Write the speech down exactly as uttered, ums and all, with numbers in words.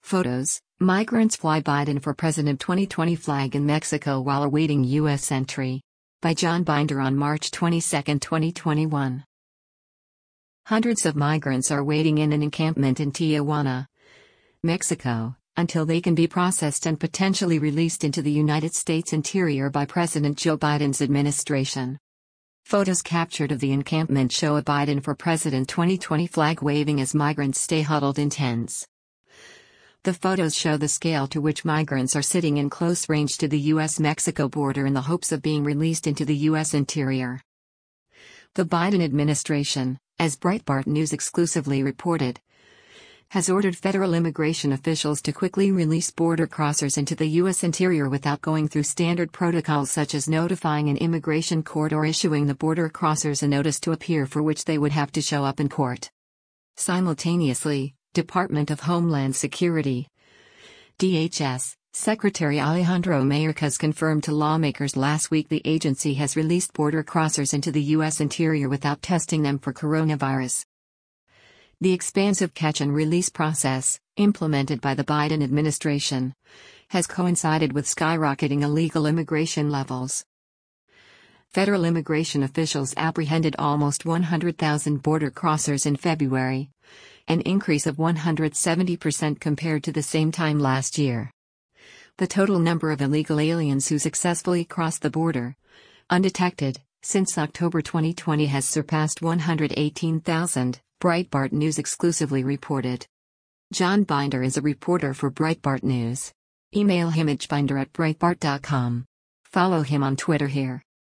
Photos: Migrants fly Biden for President twenty twenty flag in Mexico while awaiting U S entry. By John Binder on March twenty-second, twenty twenty-one. Hundreds of migrants are waiting in an encampment in Tijuana, Mexico, until they can be processed and potentially released into the United States interior by President Joe Biden's administration. Photos captured of the encampment show a Biden for President twenty twenty flag waving as migrants stay huddled in tents. The photos show the scale to which migrants are sitting in close range to the U S Mexico border in the hopes of being released into the U S interior. The Biden administration, as Breitbart News exclusively reported, has ordered federal immigration officials to quickly release border crossers into the U S interior without going through standard protocols such as notifying an immigration court or issuing the border crossers a notice to appear, for which they would have to show up in court. Simultaneously, Department of Homeland Security D H S Secretary Alejandro Mayorkas confirmed to lawmakers last week the agency has released border crossers into the U S interior without testing them for coronavirus. The expansive catch and release process, implemented by the Biden administration, has coincided with skyrocketing illegal immigration levels. Federal immigration officials apprehended almost one hundred thousand border crossers in February, an increase of one hundred seventy percent compared to the same time last year. The total number of illegal aliens who successfully crossed the border, undetected, since October twenty twenty has surpassed one hundred eighteen thousand, Breitbart News exclusively reported. John Binder is a reporter for Breitbart News. Email him at binder at breitbart dot com. Follow him on Twitter here.